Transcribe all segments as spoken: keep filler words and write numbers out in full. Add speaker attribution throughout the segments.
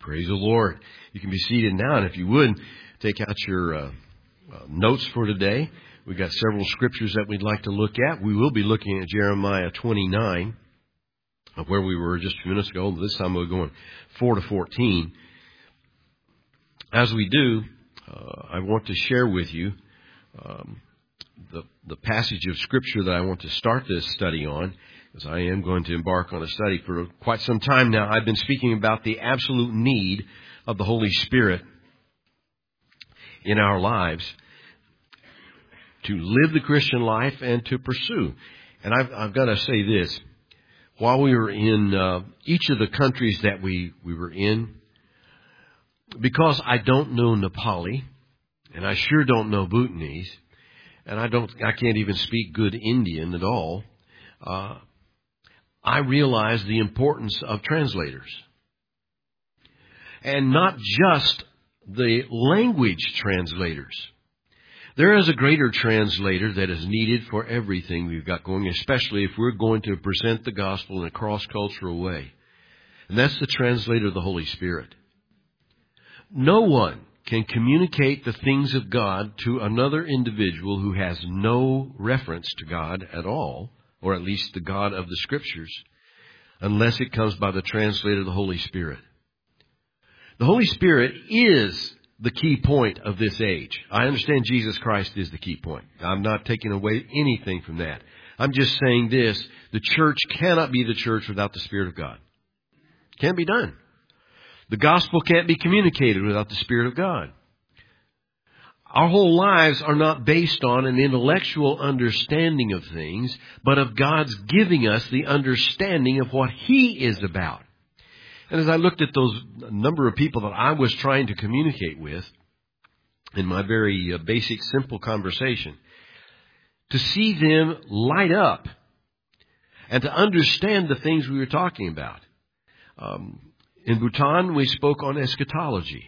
Speaker 1: Praise the Lord. You can be seated now, and if you would, take out your uh, uh, notes for today. We've got several scriptures that we'd like to look at. We will be looking at Jeremiah twenty-nine, uh, where we were just a few minutes ago. This time we're going four to fourteen. As we do, uh, I want to share with you um, the, the passage of Scripture that I want to start this study on, as I am going to embark on a study for quite some time now. I've been speaking about the absolute need of the Holy Spirit in our lives to live the Christian life and to pursue. And I've, I've got to say this. While we were in uh, each of the countries that we, we were in, because I don't know Nepali, and I sure don't know Bhutanese, and I don't, I can't even speak good Indian at all, uh, I realize the importance of translators. And not just the language translators. There is a greater translator that is needed for everything we've got going, especially if we're going to present the gospel in a cross-cultural way. And that's the translator of the Holy Spirit. No one can communicate the things of God to another individual who has no reference to God at all, or at least the God of the Scriptures, unless it comes by the translator of the Holy Spirit. The Holy Spirit is the key point of this age. I understand Jesus Christ is the key point. I'm not taking away anything from that. I'm just saying this. The church cannot be the church without the Spirit of God. Can't be done. The gospel can't be communicated without the Spirit of God. Our whole lives are not based on an intellectual understanding of things, but of God's giving us the understanding of what He is about. And as I looked at those number of people that I was trying to communicate with in my very basic, simple conversation, to see them light up and to understand the things we were talking about. Um, in Bhutan, we spoke on eschatology.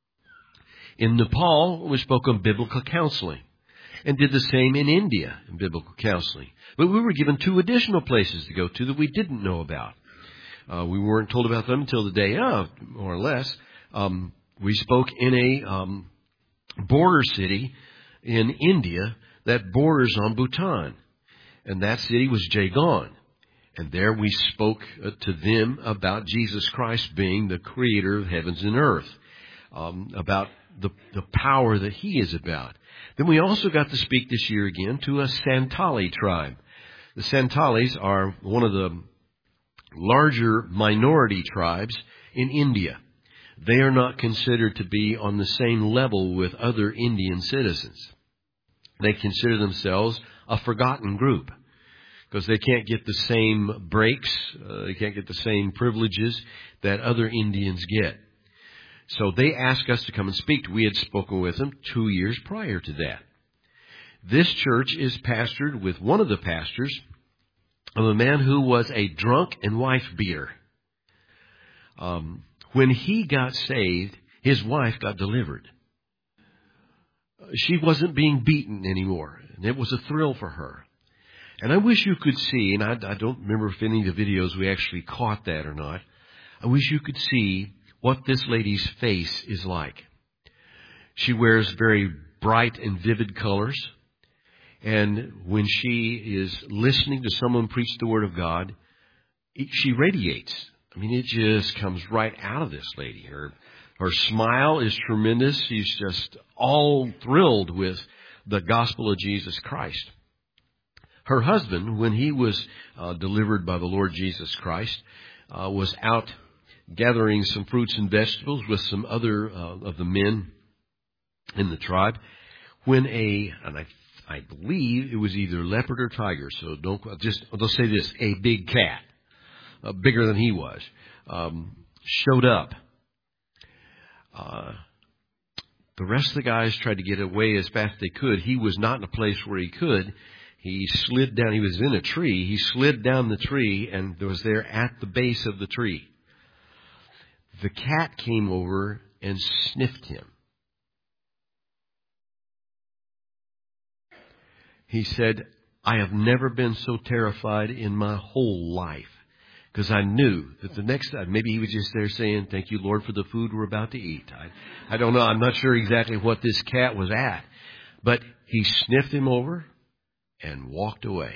Speaker 1: In Nepal, we spoke on biblical counseling, and did the same in India in biblical counseling. But we were given two additional places to go to that we didn't know about. Uh, we weren't told about them until the day of, more or less. Um, we spoke in a um, border city in India that borders on Bhutan, and that city was Yangon. And there we spoke uh, to them about Jesus Christ being the creator of heavens and earth, um, about the, the power that He is about. Then we also got to speak this year again to a Santali tribe. The Santalis are one of the larger minority tribes in India. They are not considered to be on the same level with other Indian citizens. They consider themselves a forgotten group because they can't get the same breaks, uh, they can't get the same privileges that other Indians get. So they asked us to come and speak. We had spoken with them two years prior to that. This church is pastored with one of the pastors of a man who was a drunk and wife beater. Um, when he got saved, his wife got delivered. She wasn't being beaten anymore, and it was a thrill for her. And I wish you could see, and I, I don't remember if any of the videos we actually caught that or not. I wish you could see what this lady's face is like. She wears very bright and vivid colors. And when she is listening to someone preach the Word of God, it, she radiates. I mean, it just comes right out of this lady. Her, her smile is tremendous. She's just all thrilled with the gospel of Jesus Christ. Her husband, when he was uh, delivered by the Lord Jesus Christ, uh, was out gathering some fruits and vegetables with some other uh, of the men in the tribe, when a, and I, I believe it was either leopard or tiger, so don't, just, I'll say this, a big cat, uh, bigger than he was, um, showed up. Uh, the rest of the guys tried to get away as fast as they could. He was not in a place where he could. He slid down, he was in a tree, he slid down the tree and was there at the base of the tree. The cat came over and sniffed him. He said, I have never been so terrified in my whole life. Because I knew that the next time, maybe he was just there saying, thank you, Lord, for the food we're about to eat. I, I don't know. I'm not sure exactly what this cat was at. But he sniffed him over and walked away.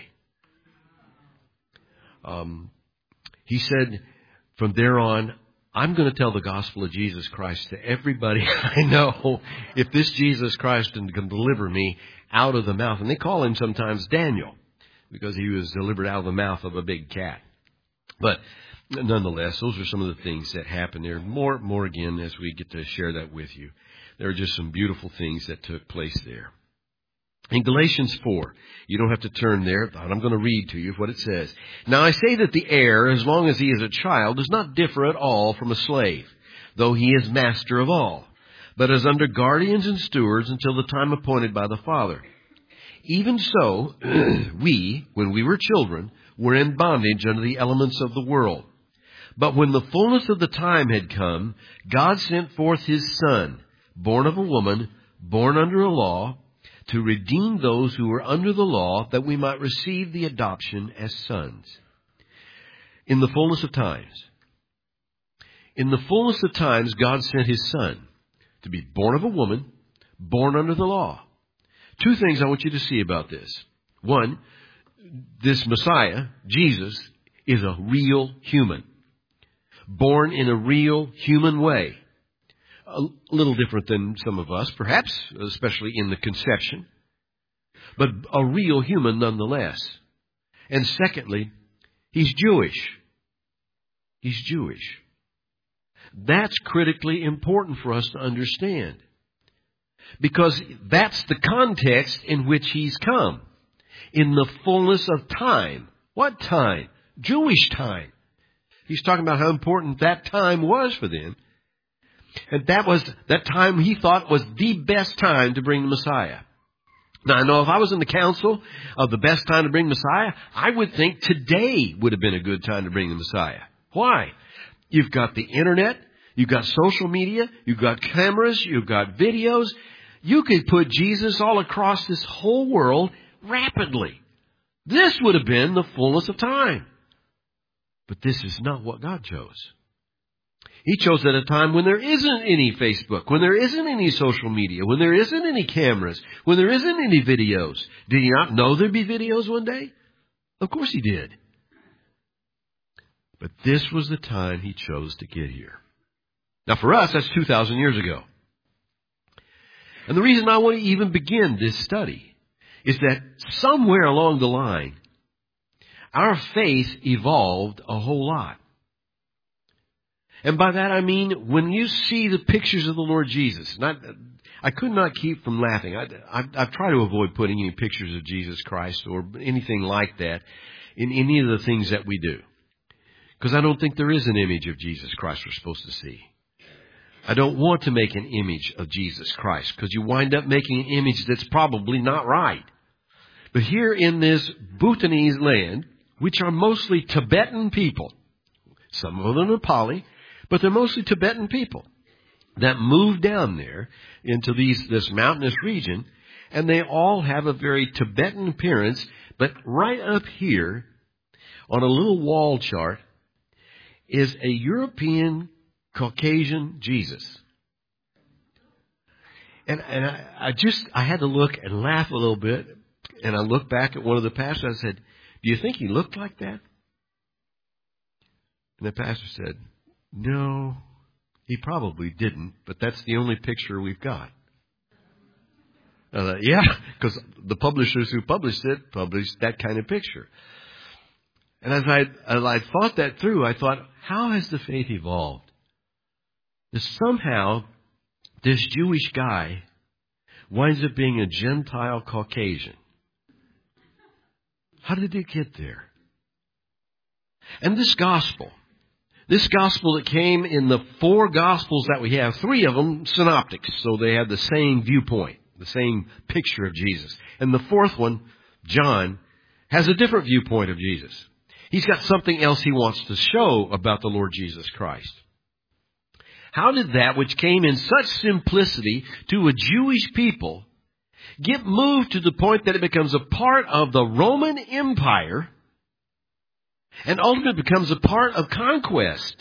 Speaker 1: Um, he said, from there on, I'm going to tell the gospel of Jesus Christ to everybody I know if this Jesus Christ can deliver me out of the mouth. And they call him sometimes Daniel because he was delivered out of the mouth of a big cat. But nonetheless, those are some of the things that happened there. More, more again as we get to share that with you. There are just some beautiful things that took place there. In Galatians four, you don't have to turn there, but I'm going to read to you what it says. Now I say that the heir, as long as he is a child, does not differ at all from a slave, though he is master of all, but is under guardians and stewards until the time appointed by the Father. Even so, we, when we were children, were in bondage under the elements of the world. But when the fullness of the time had come, God sent forth his Son, born of a woman, born under a law, to redeem those who were under the law, that we might receive the adoption as sons. In the fullness of times. In the fullness of times, God sent his Son to be born of a woman, born under the law. Two things I want you to see about this. One, this Messiah, Jesus, is a real human. Born in a real human way. A little different than some of us, perhaps, especially in the conception. But a real human nonetheless. And secondly, he's Jewish. He's Jewish. That's critically important for us to understand. Because that's the context in which he's come. In the fullness of time. What time? Jewish time. He's talking about how important that time was for them. And that was, that time he thought was the best time to bring the Messiah. Now I know if I was in the council of the best time to bring Messiah, I would think today would have been a good time to bring the Messiah. Why? You've got the internet, you've got social media, you've got cameras, you've got videos. You could put Jesus all across this whole world rapidly. This would have been the fullness of time. But this is not what God chose. He chose at a time when there isn't any Facebook, when there isn't any social media, when there isn't any cameras, when there isn't any videos. Did he not know there'd be videos one day? Of course he did. But this was the time he chose to get here. Now for us, that's two thousand years ago. And the reason I want to even begin this study is that somewhere along the line, our faith evolved a whole lot. And by that I mean, when you see the pictures of the Lord Jesus, and I, I could not keep from laughing. I, I, I've tried to avoid putting any pictures of Jesus Christ or anything like that in any of the things that we do. Because I don't think there is an image of Jesus Christ we're supposed to see. I don't want to make an image of Jesus Christ, because you wind up making an image that's probably not right. But here in this Bhutanese land, which are mostly Tibetan people, some of them are Nepali, but they're mostly Tibetan people that moved down there into these this mountainous region, and they all have a very Tibetan appearance. But right up here on a little wall chart is a European Caucasian Jesus. And, and I, I just, I had to look and laugh a little bit. And I looked back at one of the pastors. I said, do you think he looked like that? And the pastor said, no, he probably didn't, but that's the only picture we've got. I thought, yeah, because the publishers who published it published that kind of picture. And as I, as I thought that through, I thought, how has the faith evolved? That somehow this Jewish guy winds up being a Gentile Caucasian. How did it get there? And this gospel, this gospel that came in the four gospels that we have, three of them synoptics, so they have the same viewpoint, the same picture of Jesus. And the fourth one, John, has a different viewpoint of Jesus. He's got something else he wants to show about the Lord Jesus Christ. How did that which came in such simplicity to a Jewish people get moved to the point that it becomes a part of the Roman Empire and ultimately becomes a part of conquest.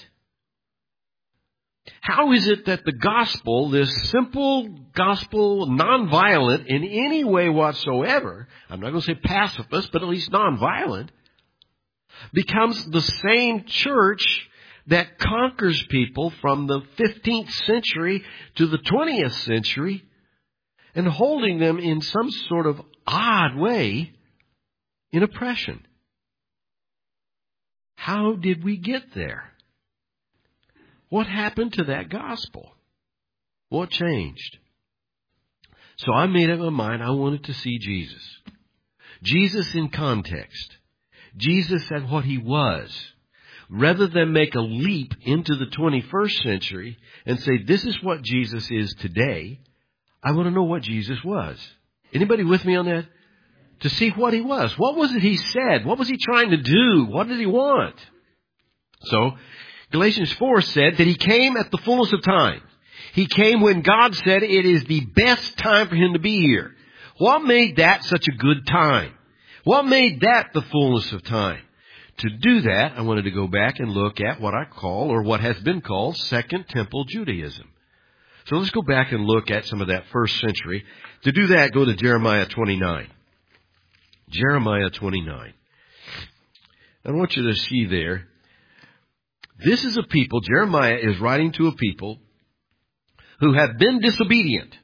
Speaker 1: How is it that the gospel, this simple gospel, nonviolent in any way whatsoever, I'm not going to say pacifist, but at least nonviolent, becomes the same church that conquers people from the fifteenth century to the twentieth century and holding them in some sort of odd way in oppression? How did we get there? What happened to that gospel? What changed? So I made up my mind I wanted to see Jesus. Jesus in context. Jesus at what he was. Rather than make a leap into the twenty-first century and say, this is what Jesus is today, I want to know what Jesus was. Anybody with me on that? To see what he was. What was it he said? What was he trying to do? What did he want? So, Galatians four said that he came at the fullness of time. He came when God said it is the best time for him to be here. What made that such a good time? What made that the fullness of time? To do that, I wanted to go back and look at what I call, or what has been called, Second Temple Judaism. So let's go back and look at some of that first century. To do that, go to Jeremiah twenty-nine. Jeremiah twenty-nine. I want you to see there, this is a people, Jeremiah is writing to a people who have been disobedient.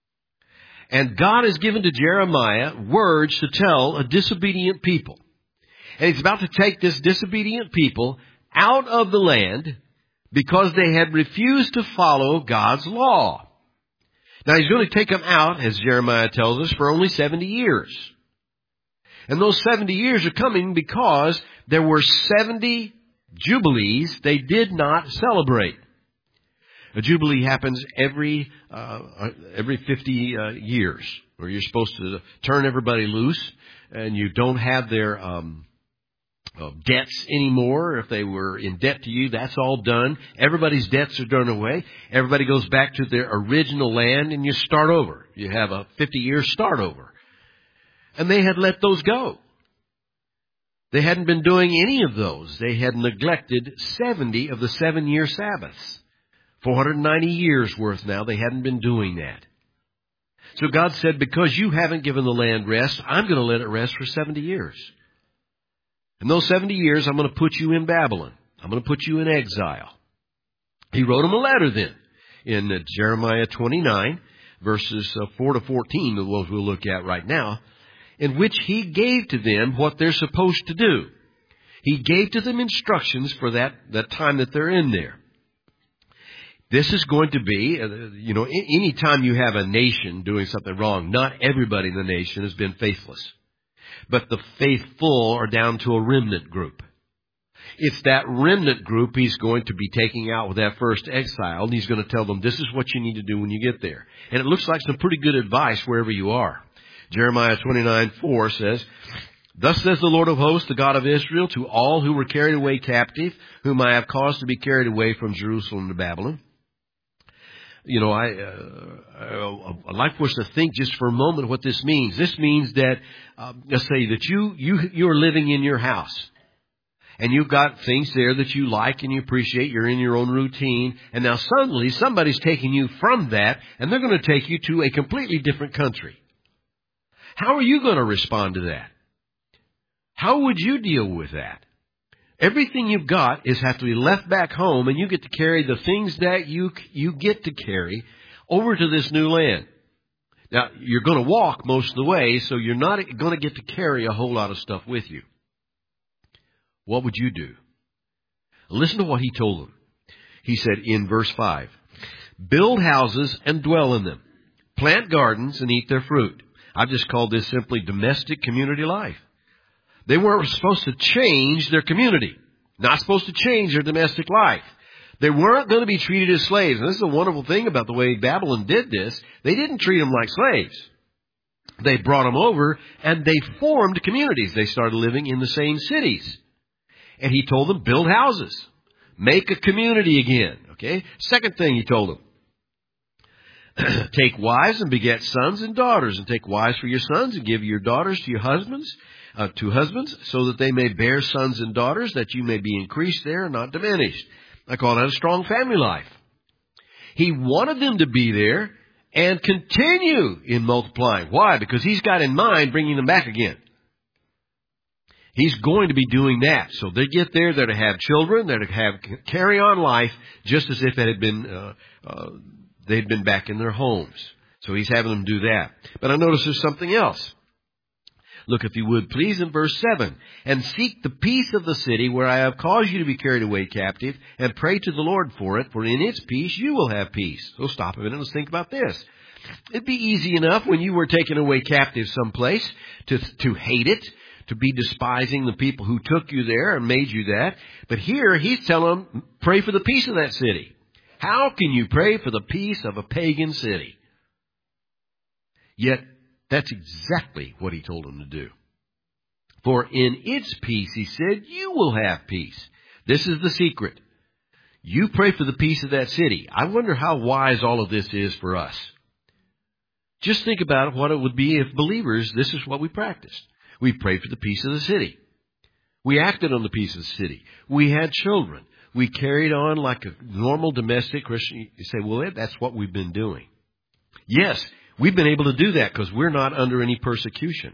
Speaker 1: And God has given to Jeremiah words to tell a disobedient people. And he's about to take this disobedient people out of the land because they had refused to follow God's law. Now he's going to take them out, as Jeremiah tells us, for only seventy years. And those seventy years are coming because there were seventy jubilees they did not celebrate. A jubilee happens every uh, every fifty uh, years, where you're supposed to turn everybody loose, and you don't have their um, uh, debts anymore. If they were in debt to you, that's all done. Everybody's debts are done away. Everybody goes back to their original land, and you start over. You have a fifty-year start over. And they had let those go. They hadn't been doing any of those. They had neglected seventy of the seven-year Sabbaths. four hundred ninety years worth now, they hadn't been doing that. So God said, because you haven't given the land rest, I'm going to let it rest for seventy years. And those seventy years, I'm going to put you in Babylon. I'm going to put you in exile. He wrote them a letter then in uh, Jeremiah twenty-nine, verses uh, four to fourteen, the ones we'll look at right now, in which he gave to them what they're supposed to do. He gave to them instructions for that, that time that they're in there. This is going to be, uh, you know, any time you have a nation doing something wrong, not everybody in the nation has been faithless. But the faithful are down to a remnant group. It's that remnant group he's going to be taking out with that first exile, and he's going to tell them, this is what you need to do when you get there. And it looks like some pretty good advice wherever you are. Jeremiah twenty-nine four says, thus says the Lord of hosts, the God of Israel, to all who were carried away captive, whom I have caused to be carried away from Jerusalem to Babylon. You know, I, uh, I'd like for us to think just for a moment what this means. This means that, uh, let's say that you, you, you're living in your house. And you've got things there that you like and you appreciate. You're in your own routine. And now suddenly somebody's taking you from that, and they're going to take you to a completely different country. How are you going to respond to that? How would you deal with that? Everything you've got is have to be left back home, and you get to carry the things that you you get to carry over to this new land. Now, you're going to walk most of the way, so you're not going to get to carry a whole lot of stuff with you. What would you do? Listen to what he told them. He said in verse five, build houses and dwell in them. Plant gardens and eat their fruit. I've just called this simply domestic community life. They weren't supposed to change their community. Not supposed to change their domestic life. They weren't going to be treated as slaves. And this is a wonderful thing about the way Babylon did this. They didn't treat them like slaves. They brought them over and they formed communities. They started living in the same cities. And he told them, build houses. Make a community again. Okay? Second thing he told them. Take wives and beget sons and daughters. And take wives for your sons and give your daughters to your husbands. uh, to husbands, so that they may bear sons and daughters, that you may be increased there and not diminished. I call that a strong family life. He wanted them to be there and continue in multiplying. Why? Because He's got in mind bringing them back again. He's going to be doing that. So they get there, they're to have children, they're to have carry on life just as if it had been uh, uh, they'd been back in their homes. So He's having them do that. But I notice there's something else. Look, if you would, please, in verse seven. And seek the peace of the city where I have caused you to be carried away captive, and pray to the Lord for it, for in its peace you will have peace. So stop a minute and let's think about this. It'd be easy enough when you were taken away captive someplace to, to hate it, to be despising the people who took you there and made you that. But here He's telling them, pray for the peace of that city. How can you pray for the peace of a pagan city? Yet, that's exactly what He told them to do. For in its peace, He said, you will have peace. This is the secret. You pray for the peace of that city. I wonder how wise all of this is for us. Just think about what it would be if believers, this is what we practiced. We prayed for the peace of the city. We acted on the peace of the city. We had children. We carried on like a normal domestic Christian. You say, well, that's what we've been doing. Yes, we've been able to do that because we're not under any persecution.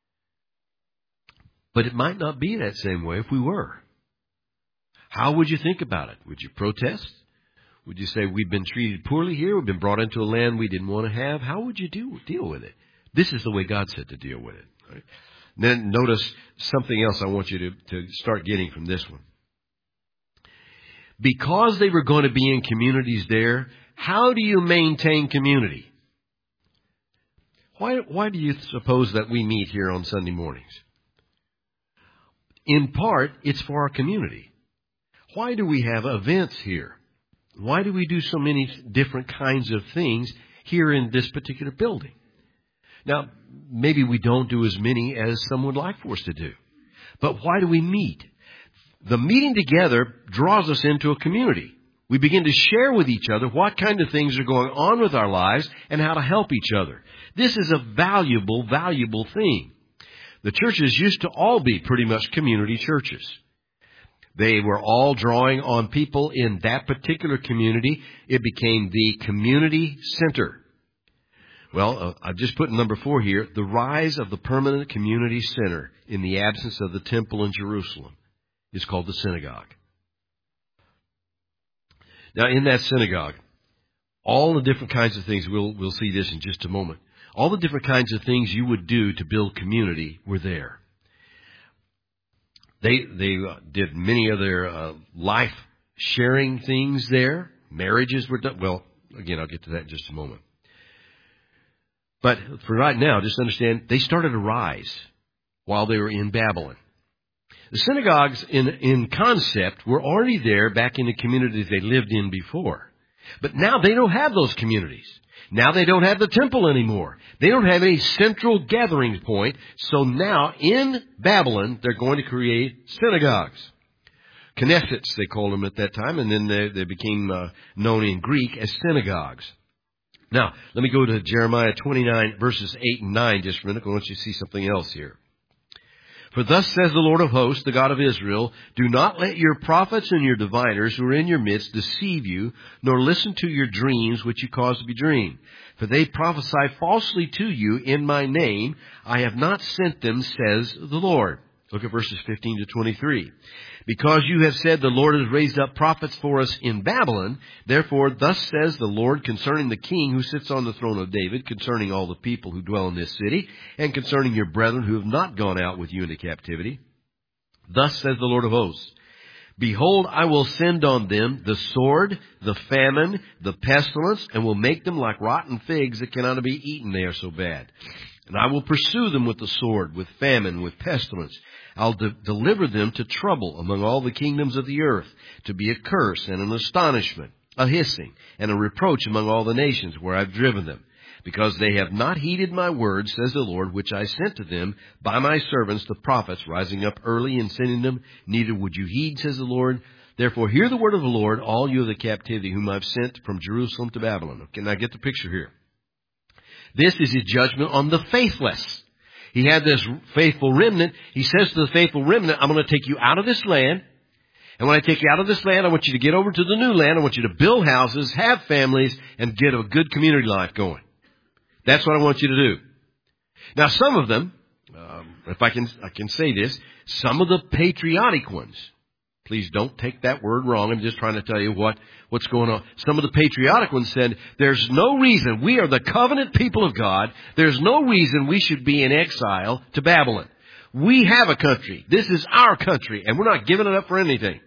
Speaker 1: But it might not be that same way if we were. How would you think about it? Would you protest? Would you say, we've been treated poorly here, we've been brought into a land we didn't want to have? How would you do, deal with it? This is the way God said to deal with it. Right? Then notice something else I want you to, to start getting from this one. Because they were going to be in communities there, how do you maintain community? Why, why do you suppose that we meet here on Sunday mornings? In part, it's for our community. Why do we have events here? Why do we do so many different kinds of things here in this particular building? Now, maybe we don't do as many as some would like for us to do. But why do we meet? The meeting together draws us into a community. We begin to share with each other what kind of things are going on with our lives and how to help each other. This is a valuable, valuable thing. The churches used to all be pretty much community churches. They were all drawing on people in that particular community. It became the community center. Well, uh, I've just put number four here, the rise of the permanent community center in the absence of the temple in Jerusalem is called the synagogue. Now, in that synagogue, all the different kinds of things, we'll, we'll see this in just a moment, all the different kinds of things you would do to build community were there. They they uh, did many of their uh, life-sharing things there. Marriages were done. Well, again, I'll get to that in just a moment. But for right now, just understand, they started a rise while they were in Babylon. The synagogues in, in concept were already there back in the communities they lived in before. But now they don't have those communities. Now they don't have the temple anymore. They don't have any central gathering point. So now in Babylon, they're going to create synagogues. Knessets, they called them at that time, and then they, they became uh, known in Greek as synagogues. Now, let me go to Jeremiah twenty-nine, verses eight and nine just for a minute. I want you to see something else here. For thus says the Lord of hosts, the God of Israel, do not let your prophets and your diviners who are in your midst deceive you, nor listen to your dreams which you cause to be dreamed. For they prophesy falsely to you in my name. I have not sent them, says the Lord. Look at verses fifteen to twenty-three. Because you have said the Lord has raised up prophets for us in Babylon, therefore thus says the Lord concerning the king who sits on the throne of David, concerning all the people who dwell in this city, and concerning your brethren who have not gone out with you into captivity. Thus says the Lord of hosts, behold, I will send on them the sword, the famine, the pestilence, and will make them like rotten figs that cannot be eaten. They are so bad. And I will pursue them with the sword, with famine, with pestilence. I'll de- deliver them to trouble among all the kingdoms of the earth, to be a curse and an astonishment, a hissing and a reproach among all the nations where I've driven them. Because they have not heeded my words, says the Lord, which I sent to them by my servants, the prophets, rising up early and sending them. Neither would you heed, says the Lord. Therefore hear the word of the Lord, all you of the captivity whom I've sent from Jerusalem to Babylon. Okay, now get the picture here. This is his judgment on the faithless. He had this faithful remnant. He says to the faithful remnant, I'm going to take you out of this land. And when I take you out of this land, I want you to get over to the new land. I want you to build houses, have families, and get a good community life going. That's what I want you to do. Now, some of them, um, if I can, I can say this, some of the patriotic ones, please don't take that word wrong. I'm just trying to tell you what, what's going on. Some of the patriotic ones said, there's no reason, we are the covenant people of God, there's no reason we should be in exile to Babylon. We have a country. This is our country, and we're not giving it up for anything.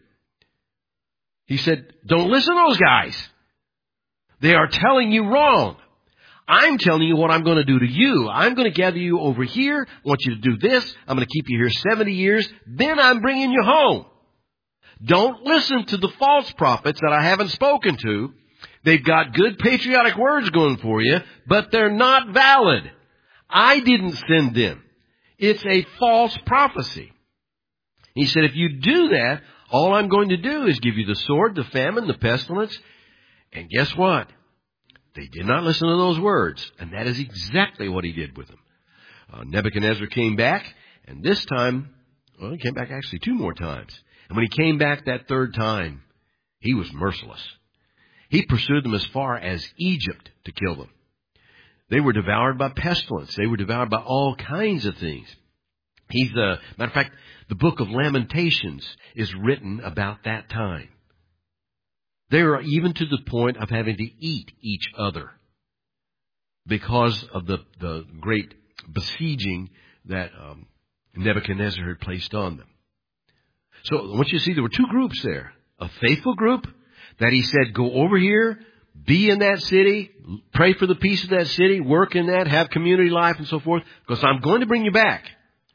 Speaker 1: He said, don't listen to those guys. They are telling you wrong. I'm telling you what I'm going to do to you. I'm going to gather you over here. I want you to do this. I'm going to keep you here seventy years. Then I'm bringing you home. Don't listen to the false prophets that I haven't spoken to. They've got good patriotic words going for you, but they're not valid. I didn't send them. It's a false prophecy. He said, if you do that, all I'm going to do is give you the sword, the famine, the pestilence. And guess what? They did not listen to those words. And that is exactly what he did with them. Uh, Nebuchadnezzar came back, and this time, well, he came back actually two more times. And when he came back that third time, he was merciless. He pursued them as far as Egypt to kill them. They were devoured by pestilence. They were devoured by all kinds of things. He's, uh, matter of fact, the book of Lamentations is written about that time. They were even to the point of having to eat each other because of the, the great besieging that um, Nebuchadnezzar had placed on them. So I want you to see there were two groups there. A faithful group that he said, go over here, be in that city, pray for the peace of that city, work in that, have community life and so forth, because I'm going to bring you back.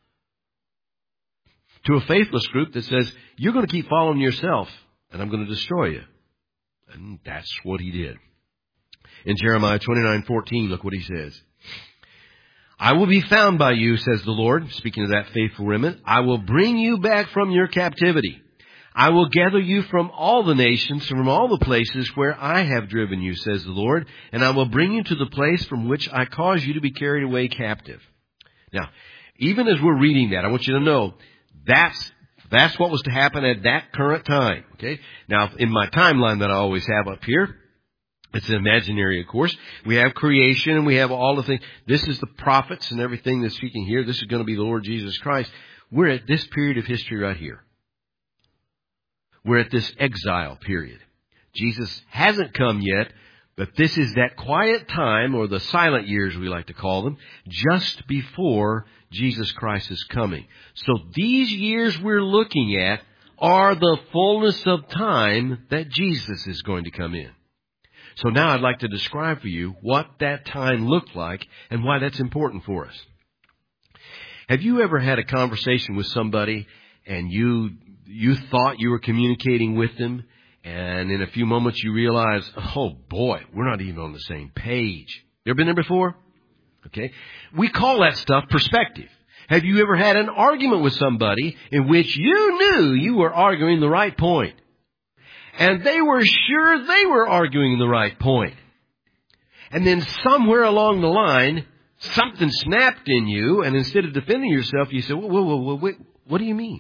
Speaker 1: To a faithless group that says, you're going to keep following yourself, and I'm going to destroy you. And that's what he did. In Jeremiah twenty-nine fourteen, look what he says. I will be found by you, says the Lord, speaking of that faithful remnant. I will bring you back from your captivity. I will gather you from all the nations, from all the places where I have driven you, says the Lord, and I will bring you to the place from which I caused you to be carried away captive. Now, even as we're reading that, I want you to know that's that's what was to happen at that current time. Okay. Now, in my timeline that I always have up here, it's imaginary, of course. We have creation and we have all the things. This is the prophets and everything that's speaking here. This is going to be the Lord Jesus Christ. We're at this period of history right here. We're at this exile period. Jesus hasn't come yet, but this is that quiet time, or the silent years we like to call them, just before Jesus Christ is coming. So these years we're looking at are the fullness of time that Jesus is going to come in. So now I'd like to describe for you what that time looked like and why that's important for us. Have you ever had a conversation with somebody and you you thought you were communicating with them, and in a few moments you realize, oh boy, we're not even on the same page? You ever been there before? Okay. We call that stuff perspective. Have you ever had an argument with somebody in which you knew you were arguing the right point, and they were sure they were arguing the right point, and then somewhere along the line, something snapped in you, and instead of defending yourself, you said, whoa, whoa, whoa, whoa, wait, what do you mean?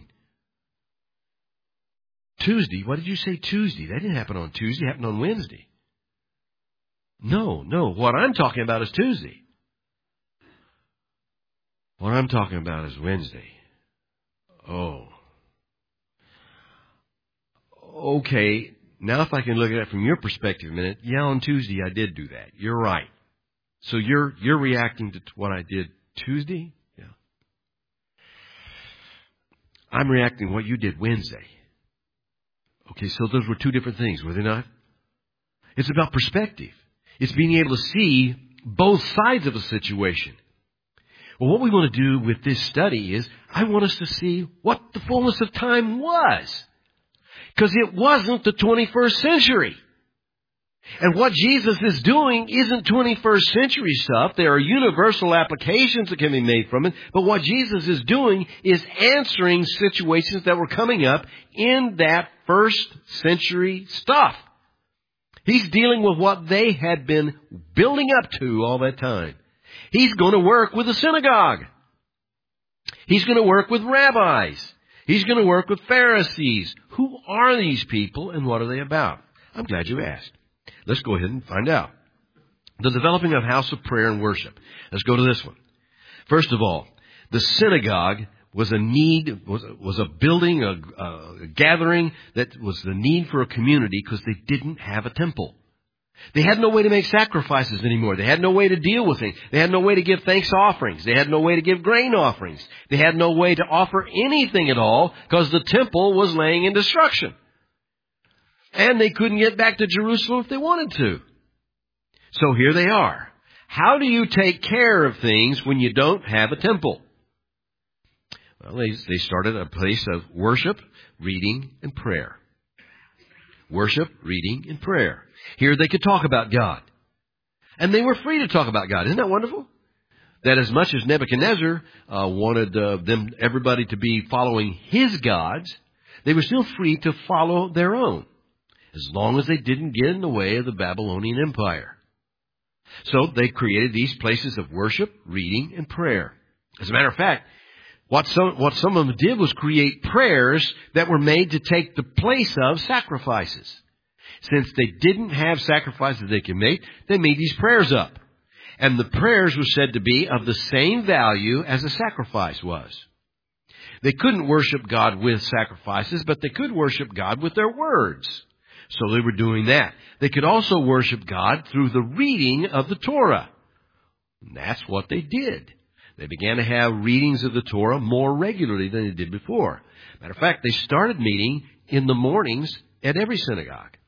Speaker 1: Tuesday? What did you say Tuesday? That didn't happen on Tuesday. It happened on Wednesday. No, no. What I'm talking about is Tuesday. What I'm talking about is Wednesday. Oh. Okay. Now if I can look at it from your perspective a minute, yeah, on Tuesday I did do that. You're right. So you're you're reacting to what I did Tuesday? Yeah. I'm reacting to what you did Wednesday. Okay, so those were two different things, were they not? It's about perspective. It's being able to see both sides of a situation. Well, what we want to do with this study is, I want us to see what the fullness of time was. Because it wasn't the twenty-first century. And what Jesus is doing isn't twenty-first century stuff. There are universal applications that can be made from it. But what Jesus is doing is answering situations that were coming up in that first century stuff. He's dealing with what they had been building up to all that time. He's going to work with the synagogue. He's going to work with rabbis. He's going to work with Pharisees. Who are these people and what are they about? I'm glad you asked. Let's go ahead and find out. The developing of house of prayer and worship. Let's go to this one. First of all, the synagogue was a need, was, was a building, a, a gathering that was the need for a community because they didn't have a temple. They had no way to make sacrifices anymore. They had no way to deal with things. They had no way to give thanks offerings. They had no way to give grain offerings. They had no way to offer anything at all because the temple was laying in destruction. And they couldn't get back to Jerusalem if they wanted to. So here they are. How do you take care of things when you don't have a temple? Well, they, they started a place of worship, reading, and prayer. Worship, reading, and prayer. Here they could talk about God. And they were free to talk about God. Isn't that wonderful? That as much as Nebuchadnezzar uh, wanted uh, them, everybody to be following his gods, they were still free to follow their own, as long as they didn't get in the way of the Babylonian Empire. So they created these places of worship, reading, and prayer. As a matter of fact, what some, what some of them did was create prayers that were made to take the place of sacrifices. Since they didn't have sacrifices they could make, they made these prayers up. And the prayers were said to be of the same value as a sacrifice was. They couldn't worship God with sacrifices, but they could worship God with their words. So they were doing that. They could also worship God through the reading of the Torah. And that's what they did. They began to have readings of the Torah more regularly than they did before. Matter of fact, they started meeting in the mornings at every synagogue.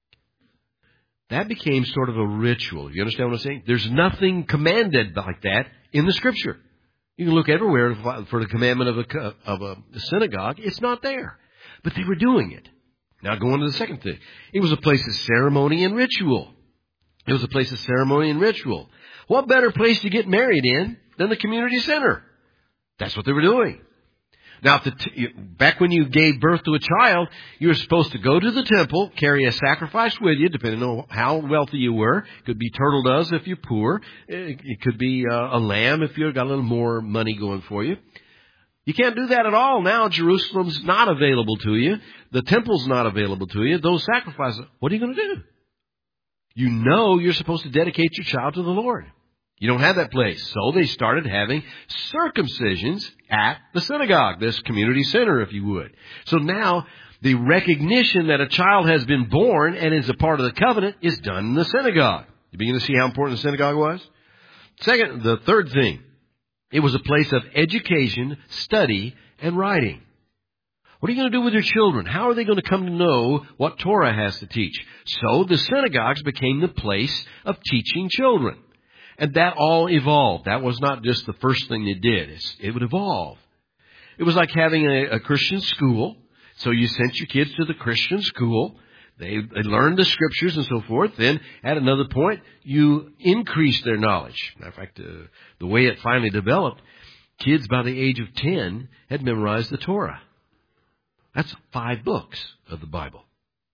Speaker 1: That became sort of a ritual. You understand what I'm saying? There's nothing commanded like that in the Scripture. You can look everywhere for the commandment of a, of a synagogue. It's not there. But they were doing it. Now going to the second thing. It was a place of ceremony and ritual. It was a place of ceremony and ritual. What better place to get married in than the community center? That's what they were doing. Now, if the t- back when you gave birth to a child, you were supposed to go to the temple, carry a sacrifice with you, depending on how wealthy you were. It could be turtle doves if you're poor. It, it could be uh, a lamb if you've got a little more money going for you. You can't do that at all now. Jerusalem's not available to you. The temple's not available to you. Those sacrifices, what are you going to do? You know you're supposed to dedicate your child to the Lord. You don't have that place. So they started having circumcisions at the synagogue, this community center, if you would. So now the recognition that a child has been born and is a part of the covenant is done in the synagogue. You begin to see how important the synagogue was? Second, the third thing, it was a place of education, study, and writing. What are you going to do with your children? How are they going to come to know what Torah has to teach? So the synagogues became the place of teaching children. And that all evolved. That was not just the first thing they did. It's, it would evolve. It was like having a, a Christian school. So you sent your kids to the Christian school. They, they learned the Scriptures and so forth. Then at another point, you increased their knowledge. Matter of fact, uh, the way it finally developed, kids by the age of ten had memorized the Torah. That's five books of the Bible.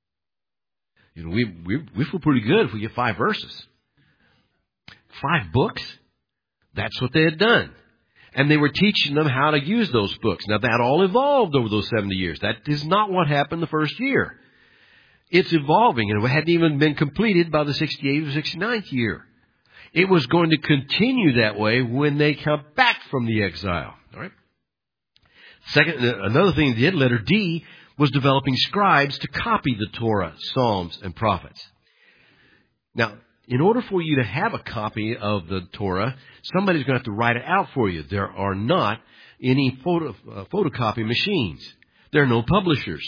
Speaker 1: You know, we, we, we feel pretty good if we get five verses. Five books? That's what they had done. And they were teaching them how to use those books. Now, that all evolved over those seventy years. That is not what happened the first year. It's evolving, and it hadn't even been completed by the sixty-eighth or sixty-ninth year. It was going to continue that way when they come back from the exile. All right. Second, another thing they did, letter D, was developing scribes to copy the Torah, Psalms, and prophets. Now, in order for you to have a copy of the Torah, somebody's going to have to write it out for you. There are not any photo, uh, photocopy machines. There are no publishers.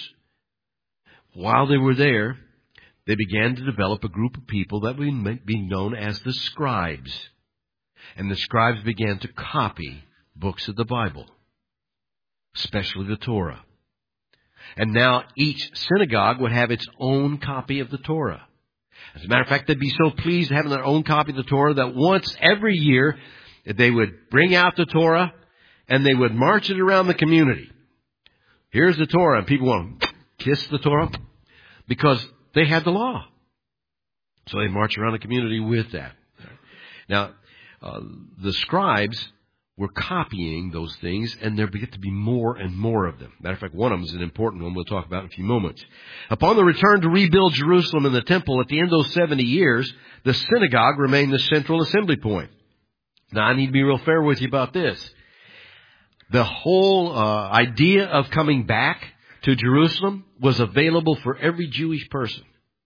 Speaker 1: While they were there, they began to develop a group of people that would be known as the scribes. And the scribes began to copy books of the Bible, especially the Torah. And now each synagogue would have its own copy of the Torah. As a matter of fact, they'd be so pleased having their own copy of the Torah that once every year they would bring out the Torah and they would march it around the community. Here's the Torah, and people want to kiss the Torah because they had the law. So they march around the community with that. Now, uh, the scribes were copying those things, and there get to be more and more of them. Matter of fact, one of them is an important one we'll talk about in a few moments. Upon the return to rebuild Jerusalem and the temple, at the end of those seventy years, the synagogue remained the central assembly point. Now, I need to be real fair with you about this. The whole uh, idea of coming back to Jerusalem was available for every Jewish person.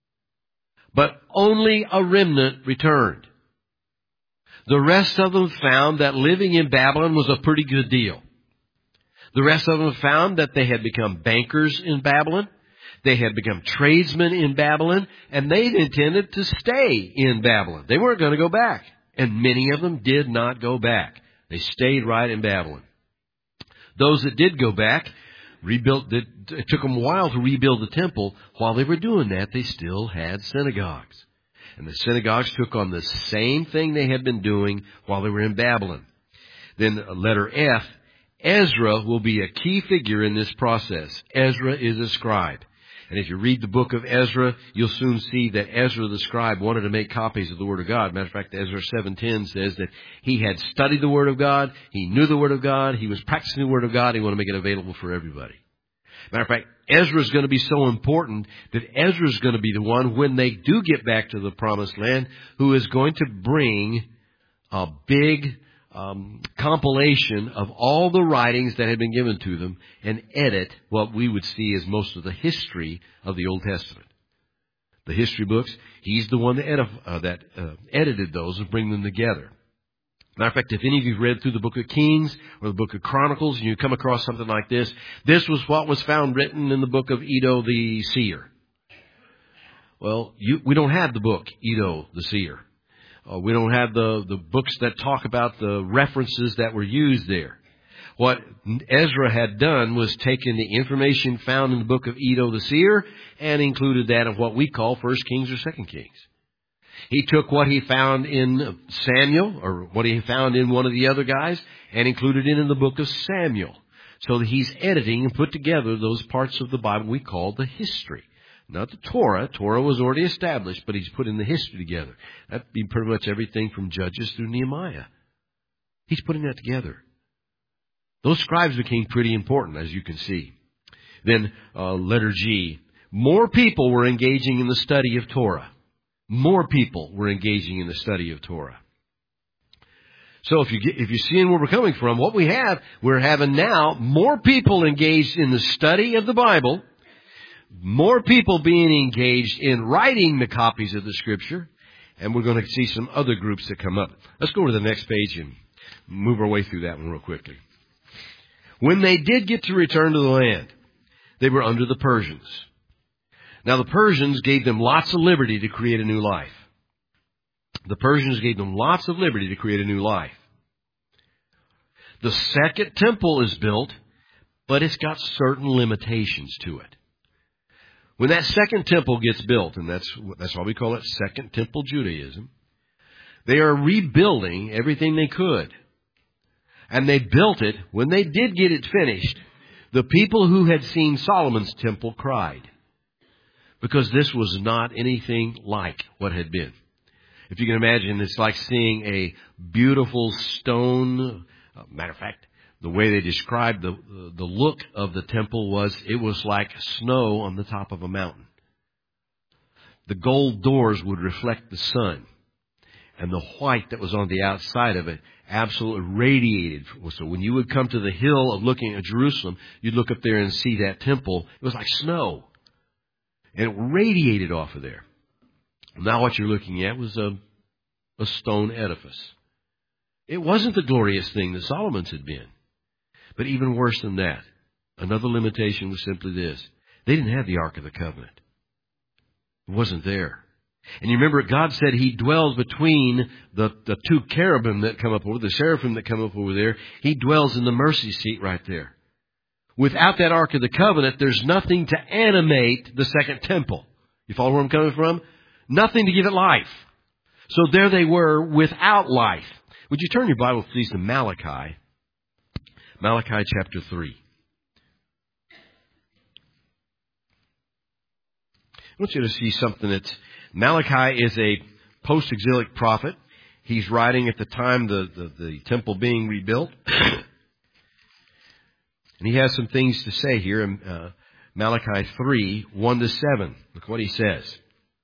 Speaker 1: But only a remnant returned. The rest of them found that living in Babylon was a pretty good deal. The rest of them found that they had become bankers in Babylon. They had become tradesmen in Babylon. And they intended to stay in Babylon. They weren't going to go back. And many of them did not go back. They stayed right in Babylon. Those that did go back, rebuilt. It took them a while to rebuild the temple. While they were doing that, they still had synagogues. And the synagogues took on the same thing they had been doing while they were in Babylon. Then letter F, Ezra will be a key figure in this process. Ezra is a scribe. And if you read the book of Ezra, you'll soon see that Ezra the scribe wanted to make copies of the Word of God. Matter of fact, Ezra seven ten says that he had studied the Word of God, he knew the Word of God, he was practicing the Word of God, he wanted to make it available for everybody. Matter of fact, Ezra is going to be so important that Ezra is going to be the one, when they do get back to the Promised Land, who is going to bring a big um, compilation of all the writings that had been given to them and edit what we would see as most of the history of the Old Testament. The history books, he's the one that, edif- uh, that uh, edited those and bring them together. Matter of fact, if any of you have read through the book of Kings or the book of Chronicles and you come across something like this, this was what was found written in the book of Iddo the seer. Well, you, we don't have the book Iddo the seer. Uh, we don't have the, the books that talk about the references that were used there. What Ezra had done was taken the information found in the book of Iddo the seer and included that in what we call First Kings or Second Kings. He took what he found in Samuel, or what he found in one of the other guys, and included it in the book of Samuel. So that he's editing and put together those parts of the Bible we call the history. Not the Torah. Torah was already established, but he's putting the history together. That'd be pretty much everything from Judges through Nehemiah. He's putting that together. Those scribes became pretty important, as you can see. Then, uh, letter G. More people were engaging in the study of Torah. More people were engaging in the study of Torah. So if you get, if you're seeing where we're coming from, what we have, we're having now more people engaged in the study of the Bible, more people being engaged in writing the copies of the Scripture, and we're going to see some other groups that come up. Let's go to the next page and move our way through that one real quickly. When they did get to return to the land, they were under the Persians. Now, the Persians gave them lots of liberty to create a new life. The Persians gave them lots of liberty to create a new life. The second temple is built, but it's got certain limitations to it. When that second temple gets built, and that's, that's why we call it Second Temple Judaism, they are rebuilding everything they could. And they built it. When they did get it finished, the people who had seen Solomon's temple cried. Because this was not anything like what had been. If you can imagine, it's like seeing a beautiful stone. Uh, matter of fact, the way they described the the look of the temple was, it was like snow on the top of a mountain. The gold doors would reflect the sun. And the white that was on the outside of it absolutely radiated. So when you would come to the hill of looking at Jerusalem, you'd look up there and see that temple. It was like snow. And it radiated off of there. Now what you're looking at was a, a stone edifice. It wasn't the glorious thing that Solomon's had been. But even worse than that, another limitation was simply this. They didn't have the Ark of the Covenant. It wasn't there. And you remember God said He dwells between the, the two cherubim that come up over, the seraphim that come up over there. He dwells in the mercy seat right there. Without that Ark of the Covenant, there's nothing to animate the second temple. You follow where I'm coming from? Nothing to give it life. So there they were without life. Would you turn your Bible, please, to Malachi? Malachi chapter three. I want you to see something that's... Malachi is a post-exilic prophet. he's writing at the time the, the, the temple being rebuilt. And he has some things to say here in uh, Malachi three, one to seven. Look what he says.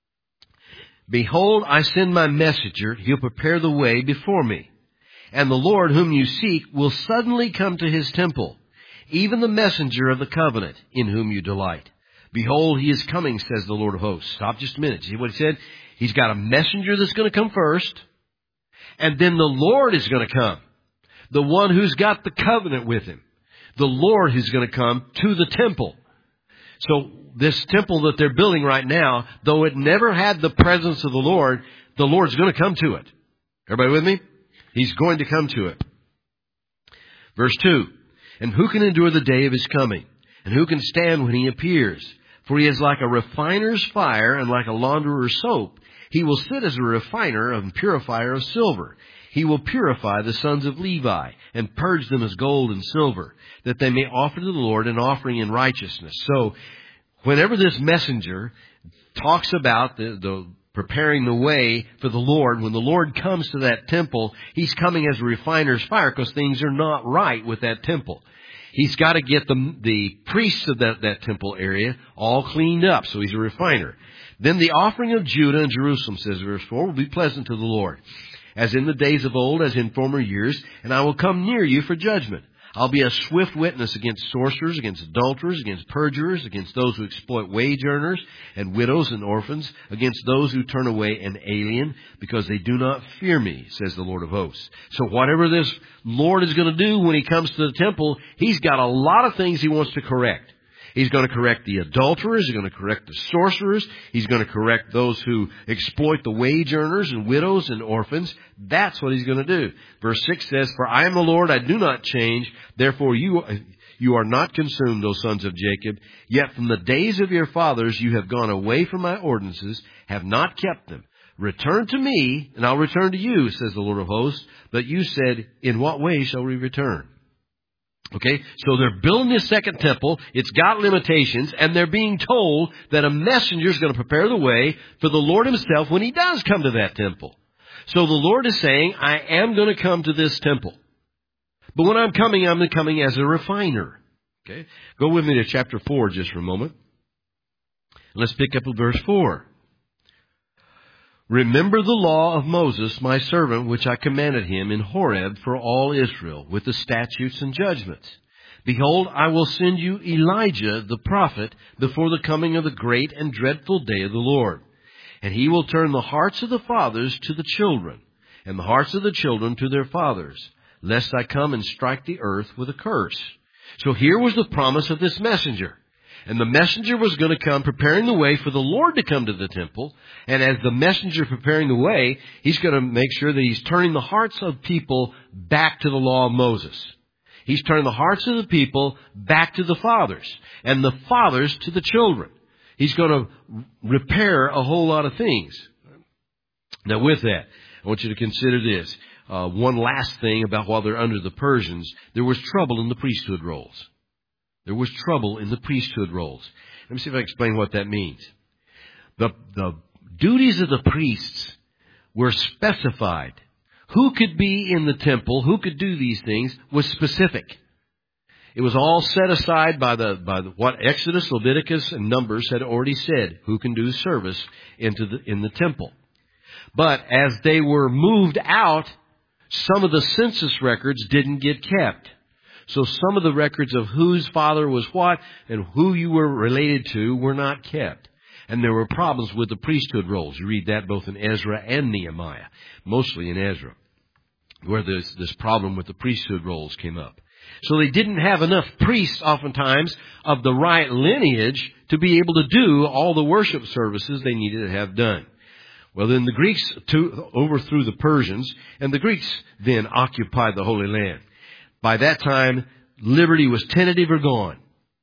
Speaker 1: Behold, I send my messenger. He'll prepare the way before me. And the Lord whom you seek will suddenly come to his temple, even the messenger of the covenant in whom you delight. Behold, he is coming, says the Lord of hosts. Stop just a minute. See what he said? He's got a messenger that's going to come first. And then the Lord is going to come. The one who's got the covenant with him. The Lord who's going to come to the temple. So this temple that they're building right now, though it never had the presence of the Lord, the Lord's going to come to it. Everybody with me? He's going to come to it. Verse two. And who can endure the day of his coming? And who can stand when he appears? For he is like a refiner's fire and like a launderer's soap. He will sit as a refiner and purifier of silver. He will purify the sons of Levi and purge them as gold and silver, that they may offer to the Lord an offering in righteousness. So whenever this messenger talks about the, the preparing the way for the Lord, when the Lord comes to that temple, he's coming as a refiner's fire because things are not right with that temple. He's got to get the, the priests of that, that temple area all cleaned up, so he's a refiner. Then the offering of Judah and Jerusalem, says verse four, will be pleasant to the Lord, as in the days of old, as in former years, and I will come near you for judgment. I'll be a swift witness against sorcerers, against adulterers, against perjurers, against those who exploit wage earners and widows and orphans, against those who turn away an alien, because they do not fear me, says the Lord of hosts. So whatever this Lord is going to do when he comes to the temple, he's got a lot of things he wants to correct. He's going to correct the adulterers. He's going to correct the sorcerers. He's going to correct those who exploit the wage earners and widows and orphans. That's what he's going to do. Verse six says, For I am the Lord, I do not change. Therefore you, you are not consumed, O sons of Jacob. Yet from the days of your fathers you have gone away from my ordinances, have not kept them. Return to me, and I'll return to you, says the Lord of hosts. But you said, In what way shall we return? Okay, so they're building this second temple. It's got limitations, and they're being told that a messenger is going to prepare the way for the Lord himself when he does come to that temple. So the Lord is saying, I am going to come to this temple. But when I'm coming, I'm coming as a refiner. Okay, go with me to chapter four just for a moment. Let's pick up at verse four. Remember the law of Moses, my servant, which I commanded him in Horeb for all Israel, with the statutes and judgments. Behold, I will send you Elijah the prophet before the coming of the great and dreadful day of the Lord. And he will turn the hearts of the fathers to the children, and the hearts of the children to their fathers, lest I come and strike the earth with a curse. So here was the promise of this messenger. And the messenger was going to come preparing the way for the Lord to come to the temple. And as the messenger preparing the way, he's going to make sure that he's turning the hearts of people back to the law of Moses. He's turning the hearts of the people back to the fathers, and the fathers to the children. He's going to repair a whole lot of things. Now with that, I want you to consider this. Uh, one last thing about while they're under the Persians, there was trouble in the priesthood rolls. There was trouble in the priesthood rolls. Let me see if I explain what that means. The, the duties of the priests were specified. Who could be in the temple, who could do these things, was specific. It was all set aside by the by the, what Exodus, Leviticus, and Numbers had already said, who can do service into the, in the temple. But as they were moved out, some of the census records didn't get kept. So some of the records of whose father was what and who you were related to were not kept. And there were problems with the priesthood rolls. You read that both in Ezra and Nehemiah, mostly in Ezra, where this, this problem with the priesthood rolls came up. So they didn't have enough priests oftentimes of the right lineage to be able to do all the worship services they needed to have done. Well, then the Greeks to, overthrew the Persians, and the Greeks then occupied the Holy Land. By that time, liberty was tentative or gone.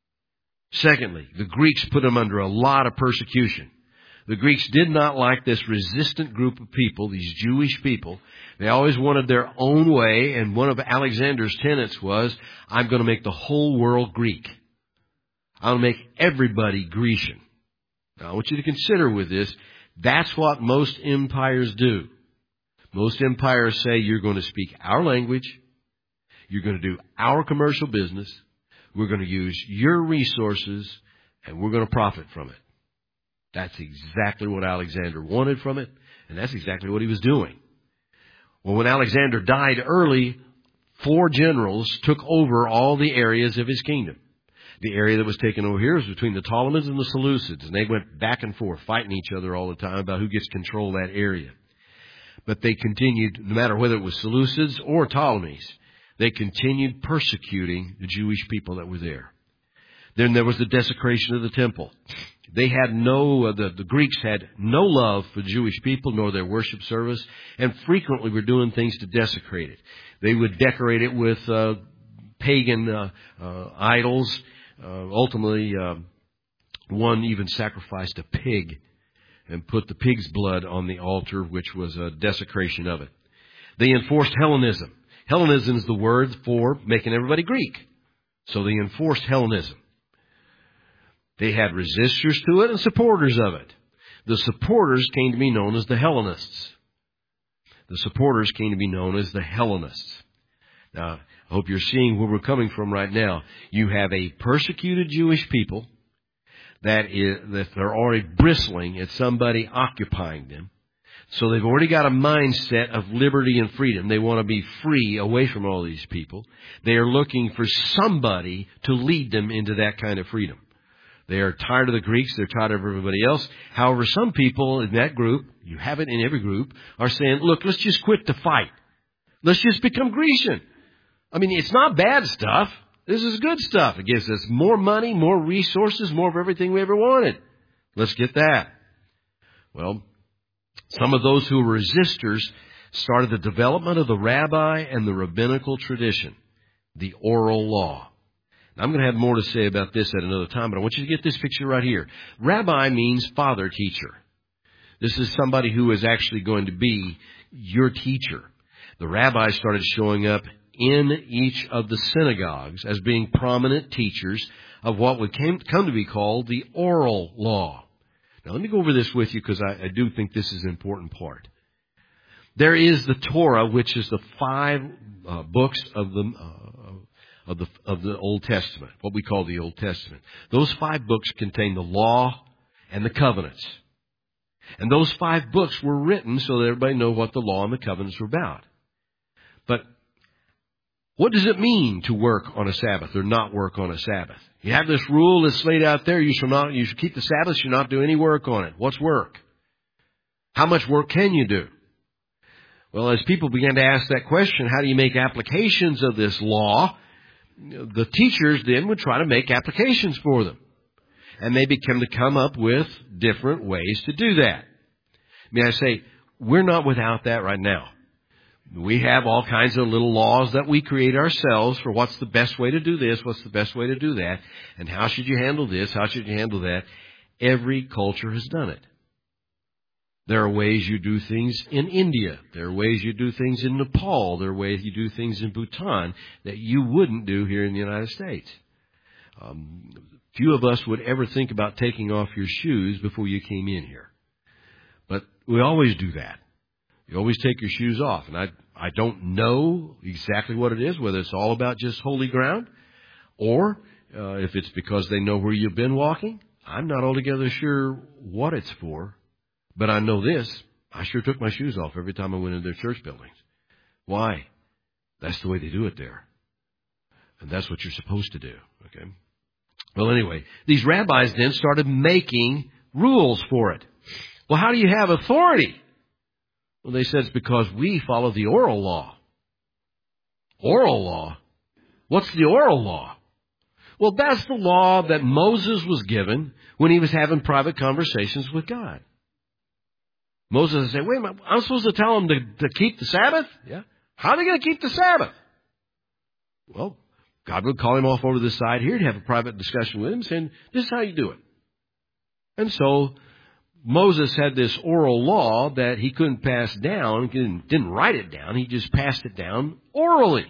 Speaker 1: Secondly, the Greeks put them under a lot of persecution. The Greeks did not like this resistant group of people, these Jewish people. They always wanted their own way, and one of Alexander's tenets was, I'm going to make the whole world Greek. I'll make everybody Grecian. Now, I want you to consider with this, that's what most empires do. Most empires say you're going to speak our language, you're going to do our commercial business, we're going to use your resources, and we're going to profit from it. That's exactly what Alexander wanted from it, and that's exactly what he was doing. Well, when Alexander died early, four generals took over all the areas of his kingdom. The area that was taken over here was between the Ptolemies and the Seleucids, and they went back and forth, fighting each other all the time about who gets control of that area. But they continued, no matter whether it was Seleucids or Ptolemies, they continued persecuting the Jewish people that were there. Then there was the desecration of the temple. They had no, uh, the, the Greeks had no love for the Jewish people nor their worship service, and frequently were doing things to desecrate it. They would decorate it with uh, pagan uh, uh, idols. Uh, ultimately, uh, one even sacrificed a pig and put the pig's blood on the altar, which was a desecration of it. They enforced Hellenism. Hellenism is the word for making everybody Greek. So they enforced Hellenism. They had resistors to it and supporters of it. The supporters came to be known as the Hellenists. The supporters came to be known as the Hellenists. Now, I hope you're seeing where we're coming from right now. You have a persecuted Jewish people that is, that they're already bristling at somebody occupying them. So they've already got a mindset of liberty and freedom. They want to be free away from all these people. They are looking for somebody to lead them into that kind of freedom. They are tired of the Greeks. They're tired of everybody else. However, some people in that group, you have it in every group, are saying, look, let's just quit the fight. Let's just become Grecian. I mean, it's not bad stuff. This is good stuff. It gives us more money, more resources, more of everything we ever wanted. Let's get that. Well, some of those who were resistors started the development of the rabbi and the rabbinical tradition, the oral law. I'm going to have more to say about this at another time, but I want you to get this picture right here. Rabbi means father teacher. This is somebody who is actually going to be your teacher. The rabbis started showing up in each of the synagogues as being prominent teachers of what would came, come to be called the oral law. Now, let me go over this with you because I, I do think this is an important part. There is the Torah, which is the five uh, books of the uh, of the of the Old Testament, what we call the Old Testament. Those five books contain the law and the covenants. And those five books were written so that everybody know what the law and the covenants were about. But what does it mean to work on a Sabbath or not work on a Sabbath? You have this rule that's laid out there. You shall not, you shall keep the Sabbath, you shall not do any work on it. What's work? How much work can you do? Well, as people began to ask that question, how do you make applications of this law? The teachers then would try to make applications for them. And they become to come up with different ways to do that. May I say, we're not without that right now. We have all kinds of little laws that we create ourselves for what's the best way to do this, what's the best way to do that, and how should you handle this, how should you handle that. Every culture has done it. There are ways you do things in India. There are ways you do things in Nepal. There are ways you do things in Bhutan that you wouldn't do here in the United States. Um, few of us would ever think about taking off your shoes before you came in here. But we always do that. You always take your shoes off. And I, I don't know exactly what it is, whether it's all about just holy ground or uh, if it's because they know where you've been walking. I'm not altogether sure what it's for. But I know this, I sure took my shoes off every time I went into their church buildings. Why? That's the way they do it there. And that's what you're supposed to do. Okay. Well, anyway, these rabbis then started making rules for it. Well, how do you have authority? Well, they said it's because we follow the oral law. Oral law? What's the oral law? Well, that's the law that Moses was given when he was having private conversations with God. Moses would say, wait a minute, I'm supposed to tell them to, to keep the Sabbath? Yeah. How are they going to keep the Sabbath? Well, God would call him off over to the side here to have a private discussion with him, saying, this is how you do it. And so Moses had this oral law that he couldn't pass down. He didn't, didn't write it down. He just passed it down orally.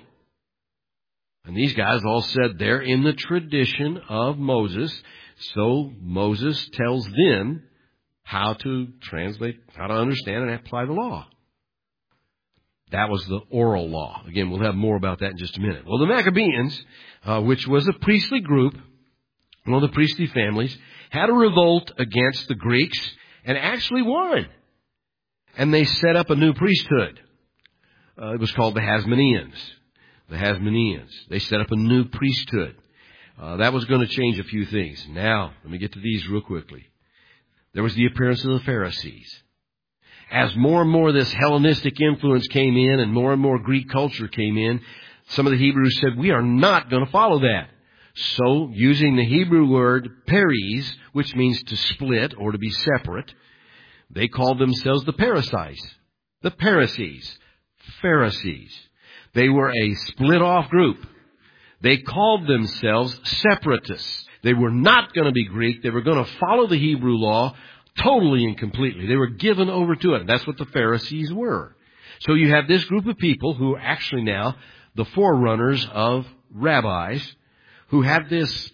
Speaker 1: And these guys all said they're in the tradition of Moses. So Moses tells them how to translate, how to understand and apply the law. That was the oral law. Again, we'll have more about that in just a minute. Well, the Maccabees, uh, which was a priestly group, one of the priestly families, had a revolt against the Greeks and actually won. And they set up a new priesthood. Uh, it was called the Hasmoneans. The Hasmoneans. They set up a new priesthood. Uh, that was going to change a few things. Now, let me get to these real quickly. There was the appearance of the Pharisees. As more and more this Hellenistic influence came in and more and more Greek culture came in, some of the Hebrews said, we are not going to follow that. So, using the Hebrew word peres, which means to split or to be separate, they called themselves the Pharisees. The Pharisees. Pharisees. They were a split-off group. They called themselves separatists. They were not going to be Greek. They were going to follow the Hebrew law totally and completely. They were given over to it. That's what the Pharisees were. So you have this group of people who are actually now the forerunners of rabbis who have this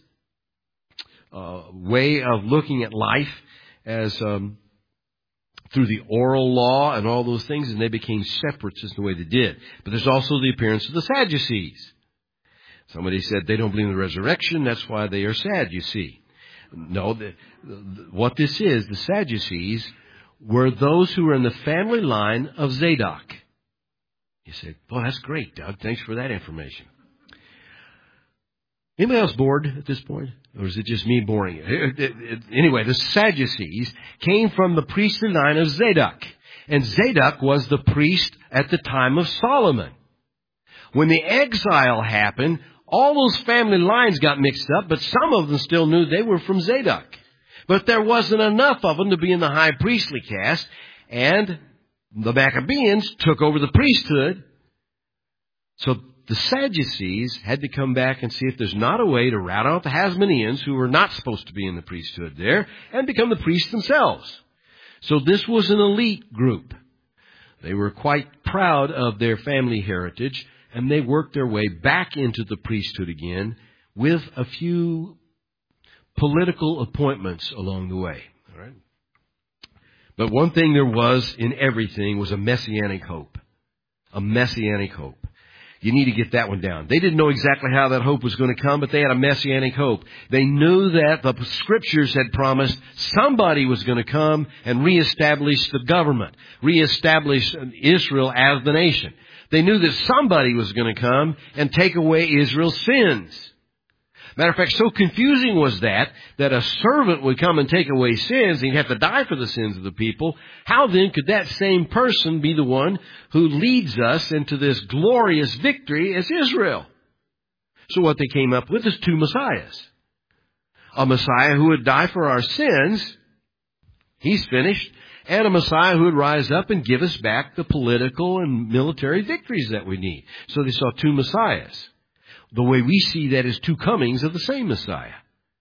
Speaker 1: uh, way of looking at life as um, through the oral law and all those things, and they became separatists in the way they did. But there's also the appearance of the Sadducees. Somebody said they don't believe in the resurrection. That's why they are sad, you see. No, the, the, what this is, the Sadducees were those who were in the family line of Zadok. You say, boy, that's great, Doug. Thanks for that information. Anybody else bored at this point? Or is it just me boring you? Anyway, the Sadducees came from the priestly line of Zadok. And Zadok was the priest at the time of Solomon. When the exile happened, all those family lines got mixed up, but some of them still knew they were from Zadok. But there wasn't enough of them to be in the high priestly caste, and the Maccabees took over the priesthood. So the Sadducees had to come back and see if there's not a way to rout out the Hasmoneans, who were not supposed to be in the priesthood there, and become the priests themselves. So this was an elite group. They were quite proud of their family heritage, and they worked their way back into the priesthood again with a few political appointments along the way. All right? But one thing there was in everything was a messianic hope. A messianic hope. You need to get that one down. They didn't know exactly how that hope was going to come, but they had a messianic hope. They knew that the Scriptures had promised somebody was going to come and reestablish the government, reestablish Israel as the nation. They knew that somebody was going to come and take away Israel's sins. Matter of fact, so confusing was that, that a servant would come and take away sins, and he'd have to die for the sins of the people. How then could that same person be the one who leads us into this glorious victory as Israel? So what they came up with is two messiahs. A Messiah who would die for our sins, he's finished, and a Messiah who would rise up and give us back the political and military victories that we need. So they saw two messiahs. The way we see that is two comings of the same Messiah.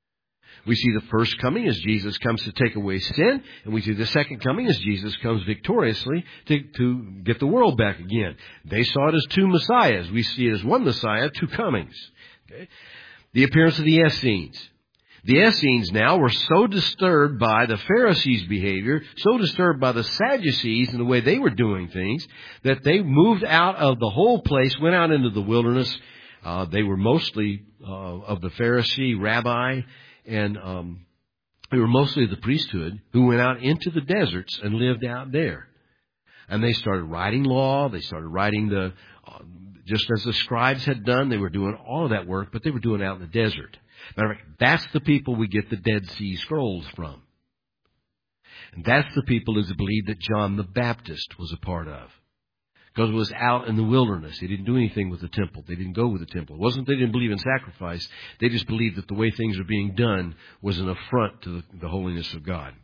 Speaker 1: We see the first coming as Jesus comes to take away sin, and we see the second coming as Jesus comes victoriously to, to get the world back again. They saw it as two Messiahs. We see it as one Messiah, two comings. Okay? The appearance of the Essenes. The Essenes now were so disturbed by the Pharisees' behavior, so disturbed by the Sadducees and the way they were doing things, that they moved out of the whole place, went out into the wilderness. Uh, they were mostly uh, of the Pharisee, rabbi, and um, they were mostly of the priesthood who went out into the deserts and lived out there. And they started writing law. They started writing the, uh, just as the scribes had done, they were doing all of that work, but they were doing it out in the desert. Matter of fact, that's the people we get the Dead Sea Scrolls from. And that's the people who believe that John the Baptist was a part of. Because it was out in the wilderness. They didn't do anything with the temple. They didn't go with the temple. It wasn't they didn't believe in sacrifice. They just believed that the way things were being done was an affront to the, the holiness of God.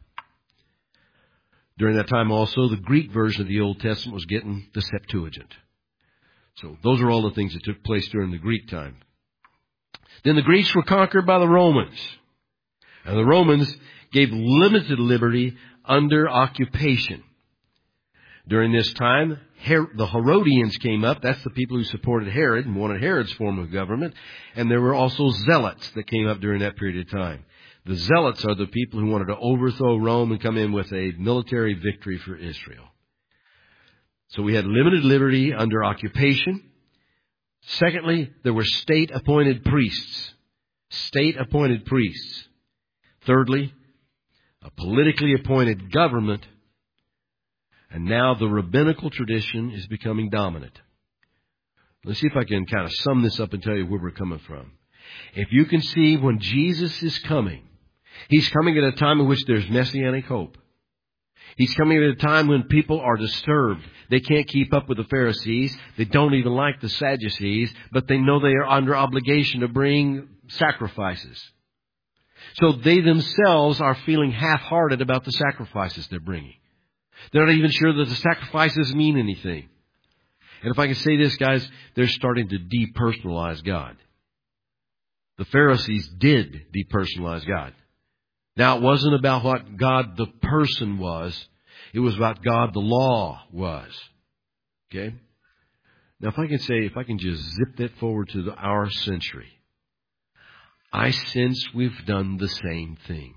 Speaker 1: During that time also, the Greek version of the Old Testament was getting the Septuagint. So those are all the things that took place during the Greek time. Then the Greeks were conquered by the Romans. And the Romans gave limited liberty under occupation. During this time, Her- the Herodians came up. That's the people who supported Herod and wanted Herod's form of government. And there were also zealots that came up during that period of time. The zealots are the people who wanted to overthrow Rome and come in with a military victory for Israel. So we had limited liberty under occupation. Secondly, there were state-appointed priests. State-appointed priests. Thirdly, a politically appointed government. And now the rabbinical tradition is becoming dominant. Let's see if I can kind of sum this up and tell you where we're coming from. If you can see when Jesus is coming, He's coming at a time in which there's messianic hope. He's coming at a time when people are disturbed. They can't keep up with the Pharisees. They don't even like the Sadducees, but they know they are under obligation to bring sacrifices. So they themselves are feeling half-hearted about the sacrifices they're bringing. They're not even sure that the sacrifices mean anything. And if I can say this, guys, they're starting to depersonalize God. The Pharisees did depersonalize God. Now, it wasn't about what God the person was. It was about God the law was. Okay? Now, if I can say, if I can just zip that forward to the, our century, I sense we've done the same thing.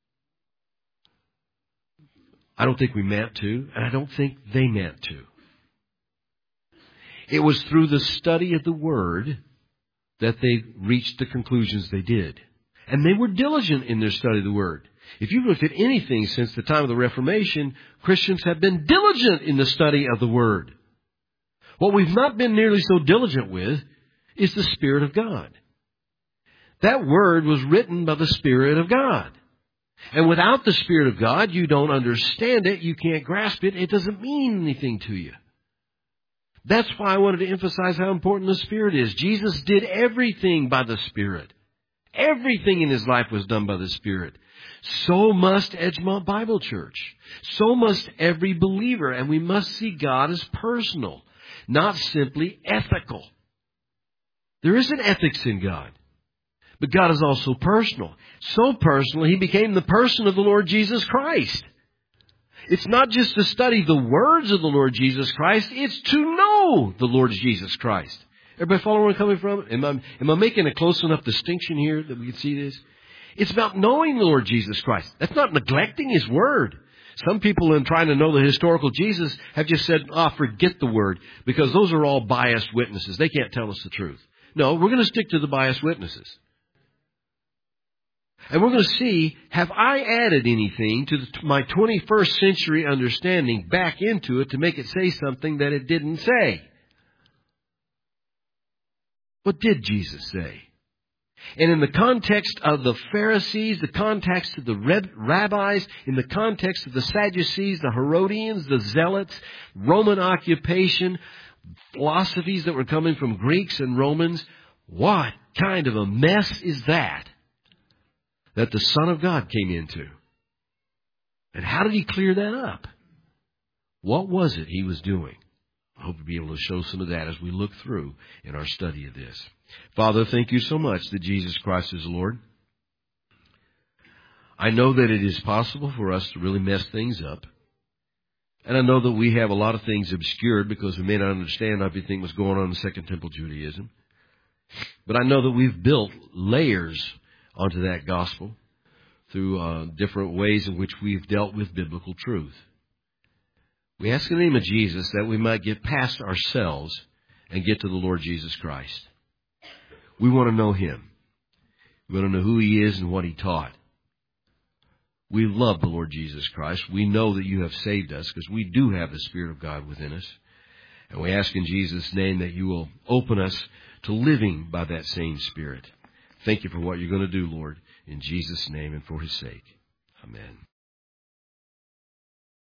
Speaker 1: I don't think we meant to, and I don't think they meant to. It was through the study of the Word that they reached the conclusions they did. And they were diligent in their study of the Word. If you've looked at anything since the time of the Reformation, Christians have been diligent in the study of the Word. What we've not been nearly so diligent with is the Spirit of God. That Word was written by the Spirit of God. And without the Spirit of God, you don't understand it, you can't grasp it, it doesn't mean anything to you. That's why I wanted to emphasize how important the Spirit is. Jesus did everything by the Spirit. Everything in His life was done by the Spirit. So must Edgemont Bible Church. So must every believer. And we must see God as personal, not simply ethical. There isn't ethics in God. But God is also personal. So personal, He became the person of the Lord Jesus Christ. It's not just to study the words of the Lord Jesus Christ. It's to know the Lord Jesus Christ. Everybody follow where I'm coming from? Am I, am I making a close enough distinction here that we can see this? It's about knowing the Lord Jesus Christ. That's not neglecting His Word. Some people in trying to know the historical Jesus have just said, ah, oh, forget the Word, because those are all biased witnesses. They can't tell us the truth. No, we're going to stick to the biased witnesses. And we're going to see, have I added anything to the, my twenty-first century understanding back into it to make it say something that it didn't say? What did Jesus say? And in the context of the Pharisees, the context of the rabbis, in the context of the Sadducees, the Herodians, the Zealots, Roman occupation, philosophies that were coming from Greeks and Romans, what kind of a mess is that that the Son of God came into? And how did He clear that up? What was it He was doing? I hope to be able to show some of that as we look through in our study of this. Father, thank you so much that Jesus Christ is Lord. I know that it is possible for us to really mess things up. And I know that we have a lot of things obscured because we may not understand everything that's going on in Second Temple Judaism. But I know that we've built layers onto that gospel through uh, different ways in which we've dealt with biblical truth. We ask in the name of Jesus that we might get past ourselves and get to the Lord Jesus Christ. We want to know Him. We want to know who He is and what He taught. We love the Lord Jesus Christ. We know that You have saved us because we do have the Spirit of God within us. And we ask in Jesus' name that You will open us to living by that same Spirit. Thank You for what You're going to do, Lord, in Jesus' name and for His sake. Amen.